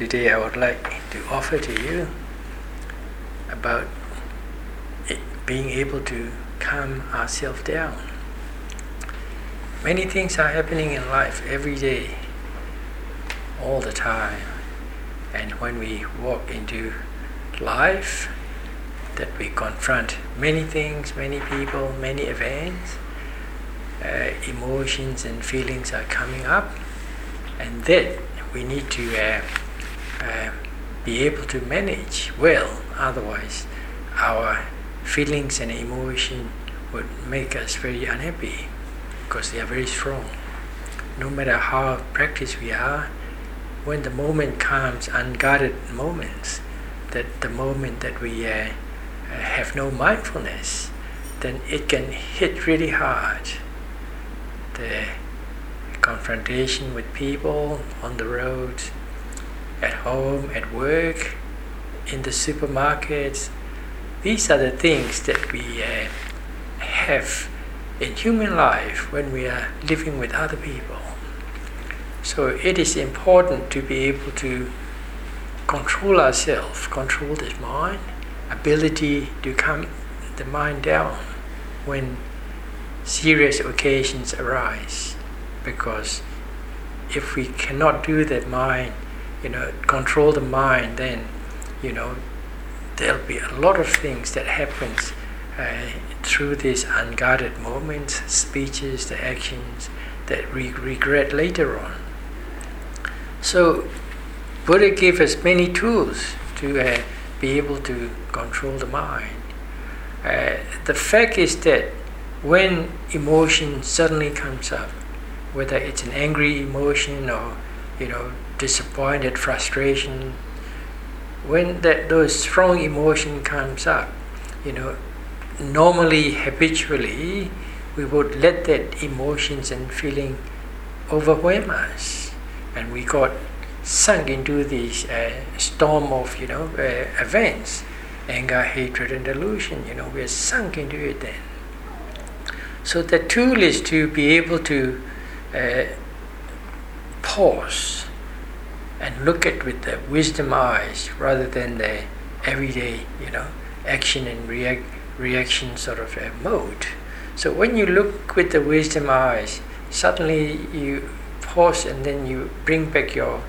Today I would like to offer to you about being able to calm ourselves down. Many things are happening in life every day, all the time. And when we walk into life, that we confront many things, many people, many events, emotions and feelings are coming up, and that we need to be able to manage well. Otherwise, our feelings and emotion would make us very unhappy because they are very strong. No matter how practiced we are, when the moment comes, unguarded moments, that the moment that we have no mindfulness, then it can hit really hard. The confrontation with people on the road, at home, at work, in the supermarkets, these are the things that we have in human life when we are living with other people. So it is important to be able to control ourselves, control this mind, ability to calm the mind down when serious occasions arise. Because if we cannot do that mind, control the mind, then there'll be a lot of things that happens through these unguarded moments, speeches, the actions that we regret later on. So Buddha gave us many tools to be able to control the mind. The fact is that when emotion suddenly comes up, whether it's an angry emotion or disappointed, frustration, when those strong emotion comes up, normally, habitually, we would let that emotions and feeling overwhelm us, and we got sunk into this storm of events, anger, hatred, and delusion. We are sunk into it then. So the tool is to be able to pause and look at with the wisdom eyes rather than the everyday action and reaction sort of mode. So when you look with the wisdom eyes, suddenly you pause and then you bring back your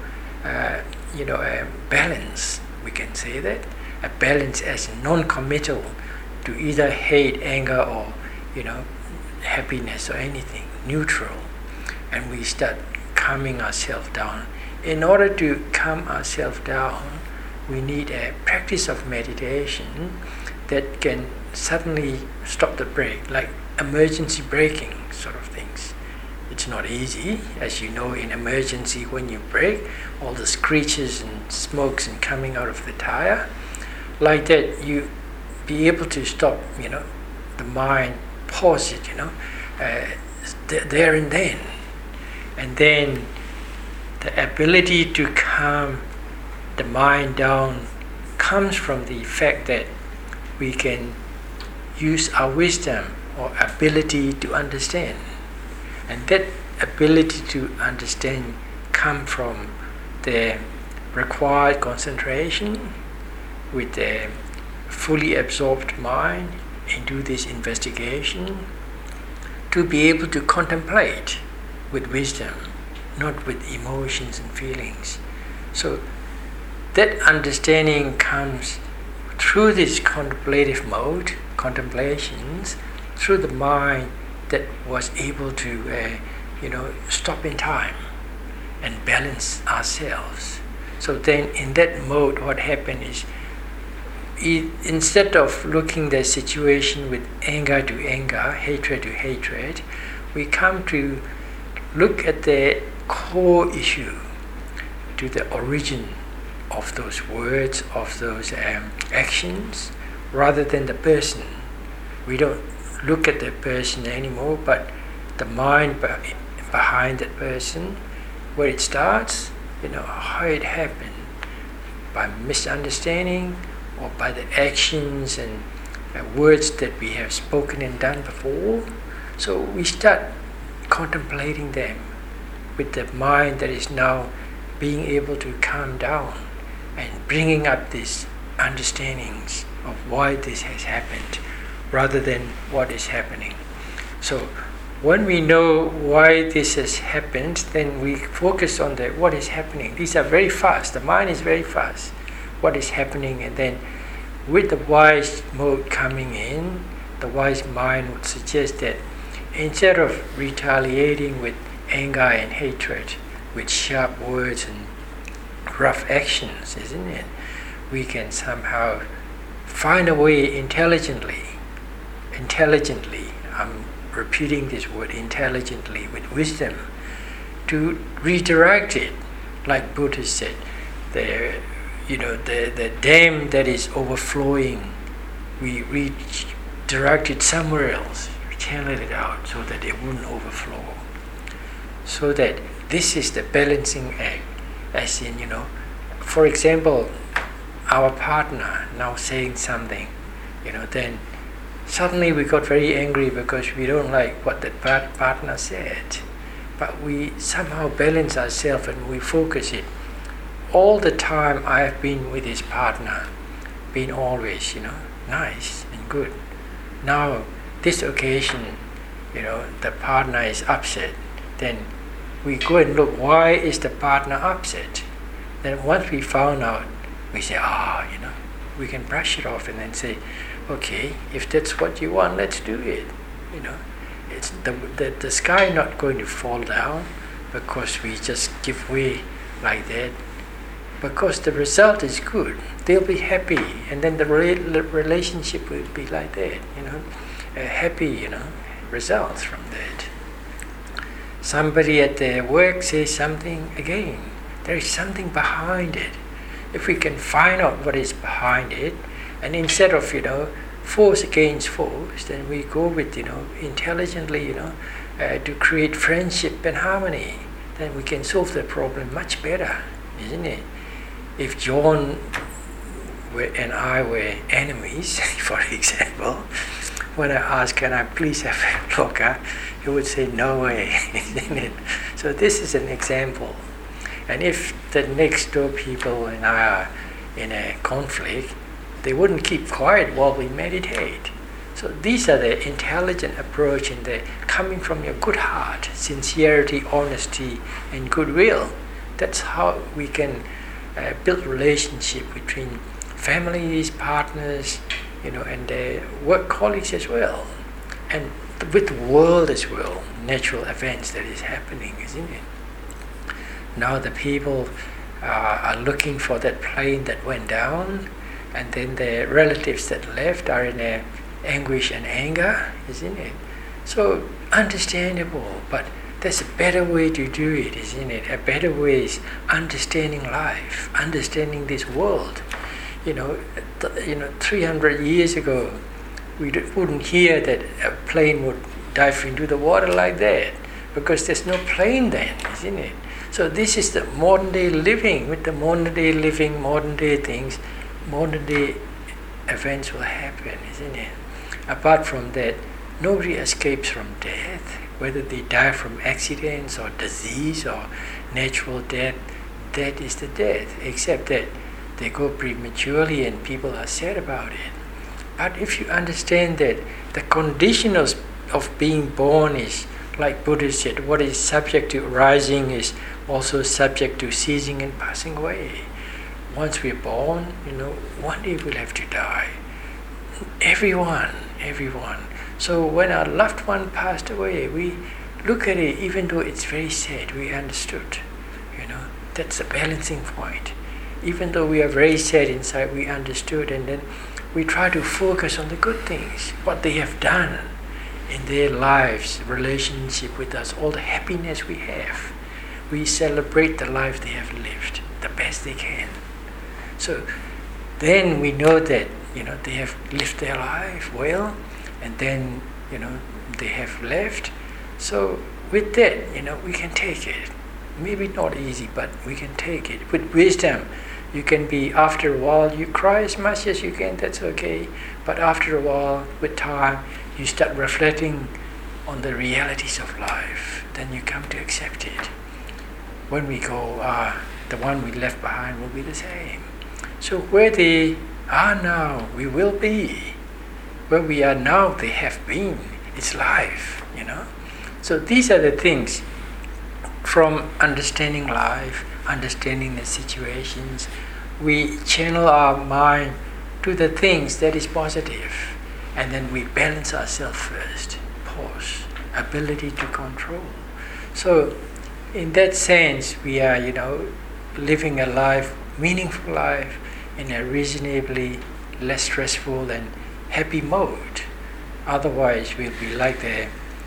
balance. We can say that a balance as non-committal to either hate, anger, or happiness or anything, neutral. And we start calming ourselves down. In order to calm ourselves down, we need a practice of meditation that can suddenly stop the brake, like emergency braking sort of things. It's not easy, as you know. In emergency, when you brake, all the screeches and smokes and coming out of the tire, like that, you be able to stop, the mind, pause it, there and then. And then the ability to calm the mind down comes from the fact that we can use our wisdom or ability to understand. And that ability to understand comes from the required concentration with the fully absorbed mind into this investigation, to be able to contemplate with wisdom, not with emotions and feelings. So that understanding comes through this contemplative mode, contemplations, through the mind that was able to stop in time and balance ourselves. So then in that mode, what happened is, instead of looking the situation with anger to anger, hatred to hatred, we come to look at the core issue, to the origin of those words, of those actions, rather than the person. We don't look at the person anymore, but the mind behind that person, where it starts, how it happened, by misunderstanding or by the actions and words that we have spoken and done before. So we start contemplating them with the mind that is now being able to calm down and bringing up these understandings of why this has happened rather than what is happening. So when we know why this has happened, then we focus on the what is happening. These are very fast. The mind is very fast. What is happening, and then with the wise mode coming in, the wise mind would suggest that instead of retaliating with anger and hatred, with sharp words and rough actions, isn't it? We can somehow find a way intelligently, I'm repeating this word, intelligently, with wisdom, to redirect it. Like Buddha said, the dam that is overflowing, we redirect it somewhere else, we channel it out so that it wouldn't overflow. So that this is the balancing act, as in, for example, our partner now saying something, then suddenly we got very angry because we don't like what that partner said. But we somehow balance ourselves and we focus it. All the time I have been with this partner, been always, nice and good. Now, this occasion, the partner is upset. Then we go and look, why is the partner upset? Then once we found out, we say, we can brush it off and then say, okay, if that's what you want, let's do it. It's the sky not going to fall down because we just give way like that. Because the result is good, they'll be happy, and then the relationship will be like that. A happy, results from that. Somebody at their work says something, again, there is something behind it. If we can find out what is behind it, and instead of, force against force, then we go with, intelligently, to create friendship and harmony. Then we can solve the problem much better, isn't it? If John and I were enemies, for example, when I ask, can I please have a locker, he would say, no way, isn't it? So this is an example. And if the next door people and I are in a conflict, they wouldn't keep quiet while we meditate. So these are the intelligent approach, and the coming from your good heart, sincerity, honesty, and goodwill. That's how we can build relationship between families, partners, and their work colleagues as well, and with the world as well. Natural events that is happening, isn't it? Now the people are looking for that plane that went down, and then the relatives that left are in anguish and anger, isn't it? So understandable, but there's a better way to do it, isn't it? A better way is understanding life, understanding this world. 300 years ago, we wouldn't hear that a plane would dive into the water like that, because there's no plane then, isn't it? So this is the modern day living. With the modern day living, modern day things, modern day events will happen, isn't it? Apart from that, nobody escapes from death, whether they die from accidents or disease or natural death. That is the death, except that they go prematurely and people are sad about it. But if you understand that the condition of being born is, like Buddha said, what is subject to arising is also subject to ceasing and passing away. Once we're born, one day we'll have to die. Everyone. So when our loved one passed away, we look at it, even though it's very sad, we understood. That's a balancing point. Even though we are very sad inside, we understood, and then we try to focus on the good things, what they have done in their lives, relationship with us, all the happiness we have. We celebrate the life they have lived the best they can. So then we know that they have lived their life well, and then they have left. So with that, we can take it. Maybe not easy, but we can take it with wisdom. You can be, after a while, you cry as much as you can, that's okay. But after a while, with time, you start reflecting on the realities of life. Then you come to accept it. When we go, the one we left behind will be the same. So where they are now, we will be. Where we are now, they have been. It's life, you know. So these are the things from understanding life, understanding the situations, we channel our mind to the things that is positive, and then we balance ourselves first. Pause, ability to control. So in that sense, we are, living a life, meaningful life, in a reasonably less stressful and happy mode. Otherwise, we'll be like the,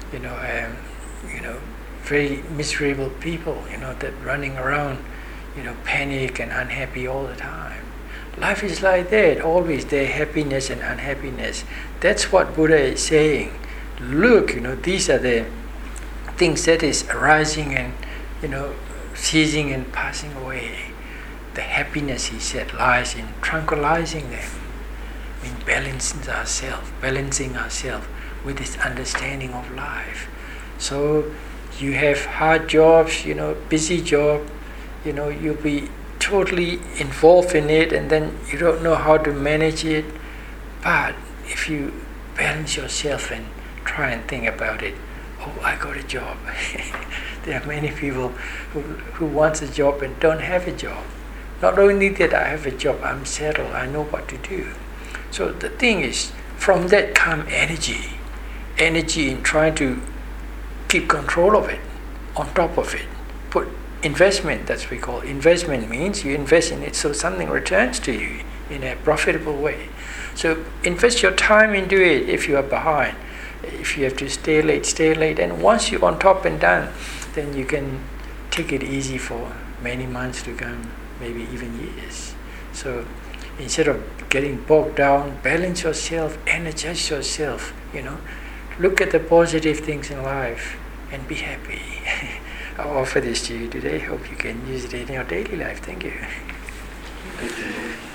very miserable people, that running around, panic and unhappy all the time. Life is like that, always there happiness and unhappiness. That's what Buddha is saying. Look, these are the things that is arising and, ceasing and passing away. The happiness, he said, lies in tranquilizing them, in balancing ourselves with this understanding of life. So you have hard jobs, busy job, you'll be totally involved in it, and then you don't know how to manage it. But if you balance yourself and try and think about it, oh, I got a job. There are many people who wants a job and don't have a job. Not only that I have a job, I'm settled, I know what to do. So the thing is, from that come energy in trying to keep control of it, on top of it. Put investment, that's what we call investment, means you invest in it so something returns to you in a profitable way. So invest your time into it if you are behind. If you have to stay late, and once you're on top and done, then you can take it easy for many months to come, maybe even years. So instead of getting bogged down, balance yourself, energize yourself, look at the positive things in life and be happy. I offer this to you today. Hope you can use it in your daily life. Thank you.